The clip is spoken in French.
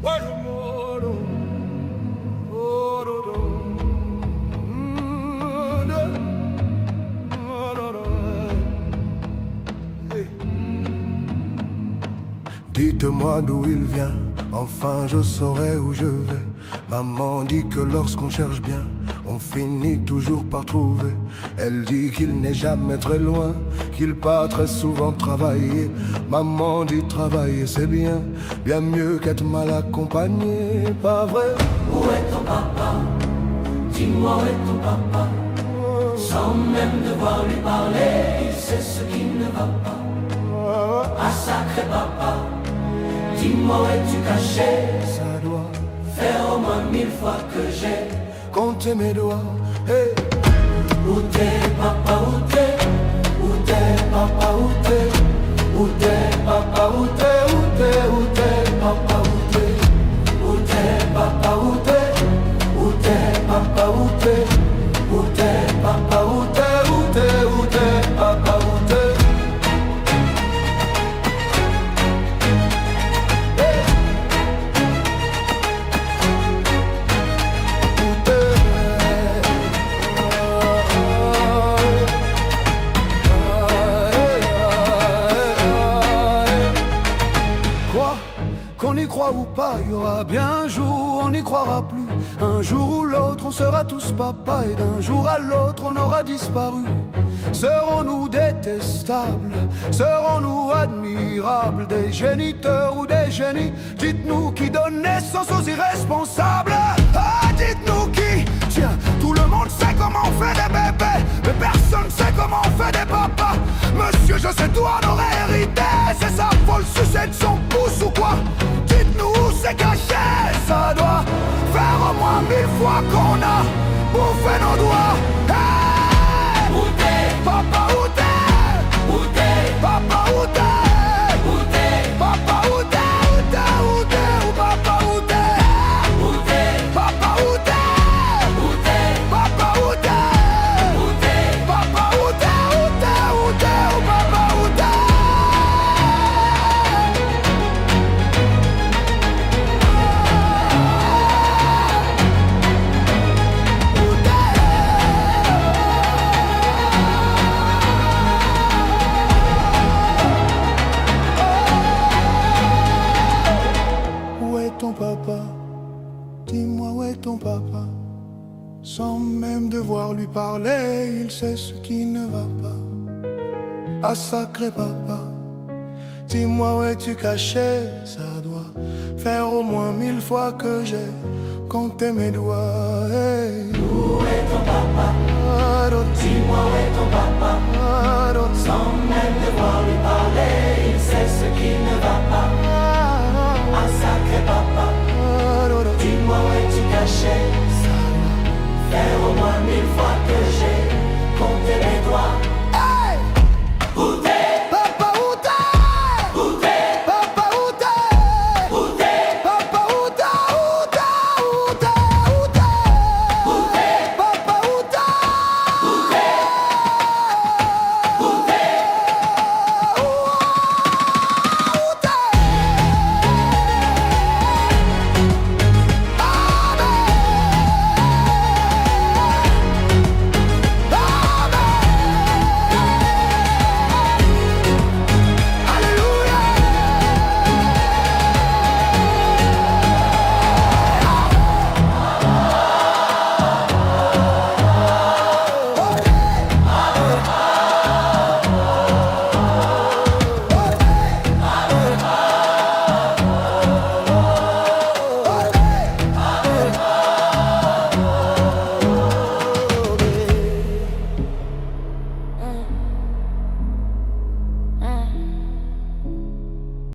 Dites-moi d'où il vient, enfin je saurai où je vais. Maman dit que lorsqu'on cherche bien, on finit toujours par trouver. Elle dit qu'il n'est jamais très loin, qu'il part très souvent travailler. Maman dit travailler c'est bien, bien mieux qu'être mal accompagné, pas vrai? Où est ton papa? Dis-moi où est ton papa? Sans même devoir lui parler, il sait ce qui ne va pas. Ah sacré papa, dis-moi où es-tu caché? Ça doit faire au moins 1000 fois que j'ai compté mes doigts. Hey. Où t'es papa, où t'es? Où t'es papa, où t'es? Où t'es papa, où t'es? Où t'es, où t'es papa, où t'es? Où t'es papa, où t'es? Où t'es papa, où t'es? Où t'es papa, où t'es? Où t'es, où t'es papa, où t'es? Qu'on y croit ou pas, il y aura bien un jour où on n'y croira plus. Un jour ou l'autre, on sera tous papa, et d'un jour à l'autre, on aura disparu. Serons-nous détestables? Serons-nous admirables? Des géniteurs ou des génies? Dites-nous qui donne naissance aux irresponsables. Ah, dites-nous qui? Tiens, tout le monde sait comment on fait des bébés, mais personne sait comment on fait des papas. Monsieur, je sais tout, on aurait hérité. C'est ça, faut le sucer de son pouce ou quoi? Dites-nous où c'est caché. Ça doit faire au moins 1000 fois qu'on a bouffé nos doigts. Hey! Où t'es? Papa, où t'es? Où t'es? Papa, où t'es? Où t'es? Papa, où t'es? Où t'es? Où t'es? Où papa, où t'es? Où t'es? Papa, où t'es? Où t'es? Papa, où t'es? Où t'es? Papa, où t'es? Où t'es? Où t'es? Où papa, où t'es? Où est ton papa? Dis-moi où est ton papa? Sans même devoir lui parler, il sait ce qui ne va pas. Ah sacré papa, dis-moi où es-tu caché? Ça doit faire au moins 1000 fois que j'ai compté mes doigts. Hey. Où est ton papa? Ah, Dis-moi où est ton papa?